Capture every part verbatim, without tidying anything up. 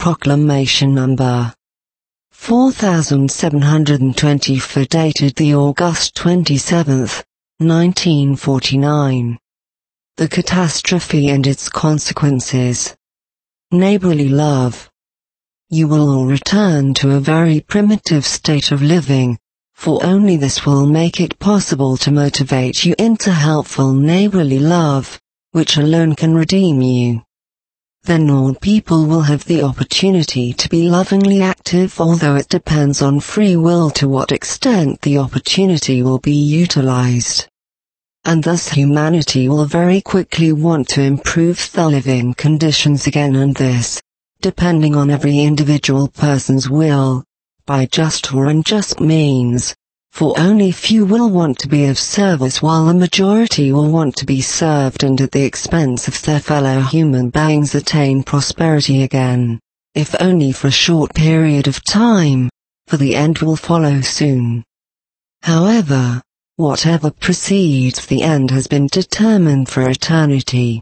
Proclamation Number four thousand seven hundred twenty-four, dated the August twenty-seventh, nineteen forty-nine. The catastrophe and its consequences. Neighborly love. You will all return to a very primitive state of living, for only this will make it possible to motivate you into helpful neighborly love, which alone can redeem you. Then all people will have the opportunity to be lovingly active, although it depends on free will to what extent the opportunity will be utilized. And thus humanity will very quickly want to improve the living conditions again, and this, depending on every individual person's will, by just or unjust means, for only few will want to be of service while the majority will want to be served and at the expense of their fellow human beings attain prosperity again, if only for a short period of time, for the end will follow soon. However, whatever precedes the end has been determined for eternity.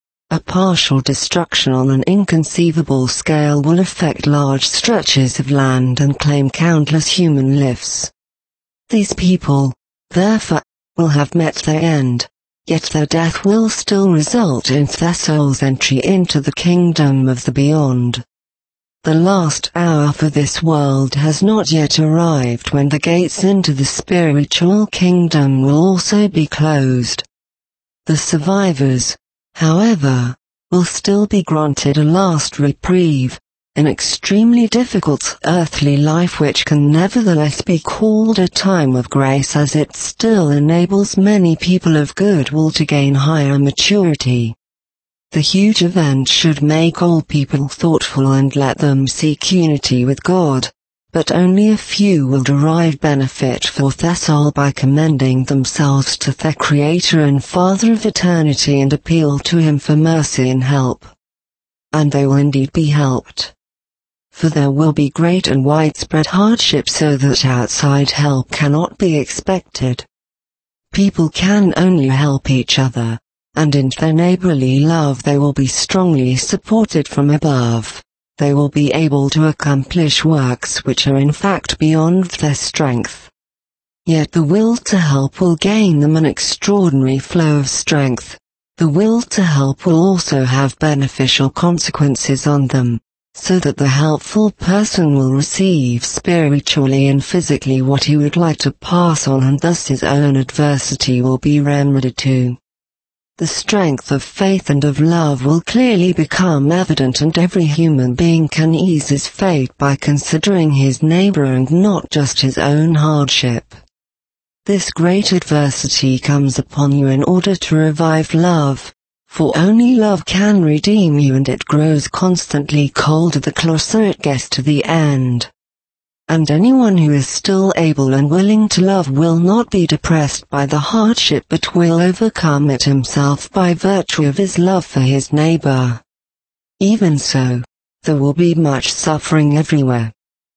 A partial destruction on an inconceivable scale will affect large stretches of land and claim countless human lives. These people, therefore, will have met their end, yet their death will still result in their soul's entry into the kingdom of the beyond. The last hour for this world has not yet arrived, when the gates into the spiritual kingdom will also be closed. The survivors, however, will still be granted a last reprieve, an extremely difficult earthly life which can nevertheless be called a time of grace, as it still enables many people of good will to gain higher maturity. The huge event should make all people thoughtful and let them seek unity with God, but only a few will derive benefit for their soul by commending themselves to their Creator and Father of eternity and appeal to Him for mercy and help. And they will indeed be helped. For there will be great and widespread hardship, so that outside help cannot be expected. People can only help each other, and in their neighborly love they will be strongly supported from above. They will be able to accomplish works which are in fact beyond their strength. Yet the will to help will gain them an extraordinary flow of strength. The will to help will also have beneficial consequences on them, so that the helpful person will receive spiritually and physically what he would like to pass on, and thus his own adversity will be remedied too. The strength of faith and of love will clearly become evident, and every human being can ease his fate by considering his neighbor and not just his own hardship. This great adversity comes upon you in order to revive love, for only love can redeem you, and it grows constantly colder the closer it gets to the end. And anyone who is still able and willing to love will not be depressed by the hardship, but will overcome it himself by virtue of his love for his neighbor. Even so, there will be much suffering everywhere.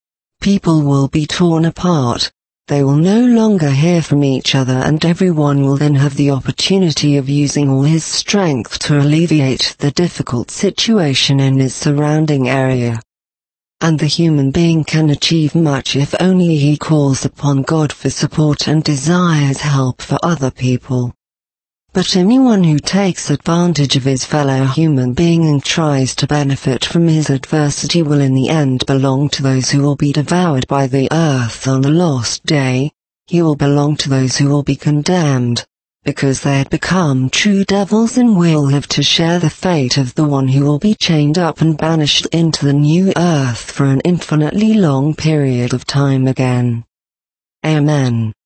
People will be torn apart, they will no longer hear from each other, and everyone will then have the opportunity of using all his strength to alleviate the difficult situation in his surrounding area. And the human being can achieve much if only he calls upon God for support and desires help for other people. But anyone who takes advantage of his fellow human being and tries to benefit from his adversity will in the end belong to those who will be devoured by the earth on the last day. He will belong to those who will be condemned, because they had become true devils and will have to share the fate of the one who will be chained up and banished into the new earth for an infinitely long period of time again. Amen.